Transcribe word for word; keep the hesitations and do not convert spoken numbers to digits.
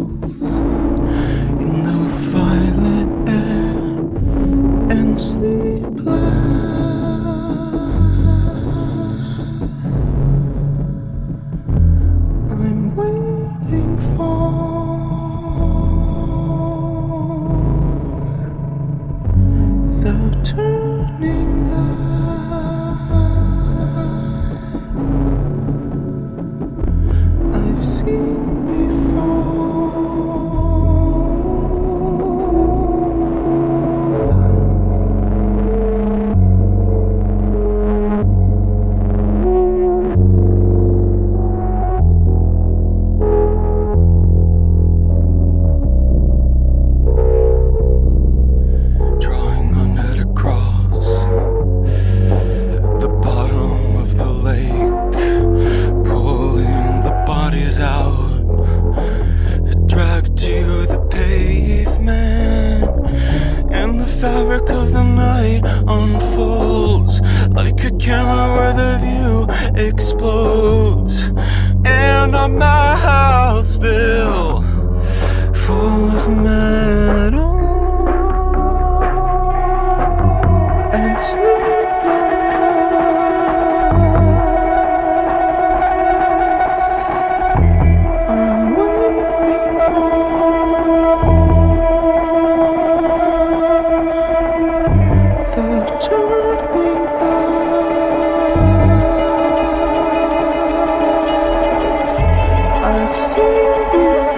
in the violet air and sleepless. I'm waiting for the turning light I've seen before. Drawing a net across the bottom of the lake, pulling the bodies out, dragged to the pavement, and the fabric of the night unfolds like a camera where the view explodes, and our mouths spill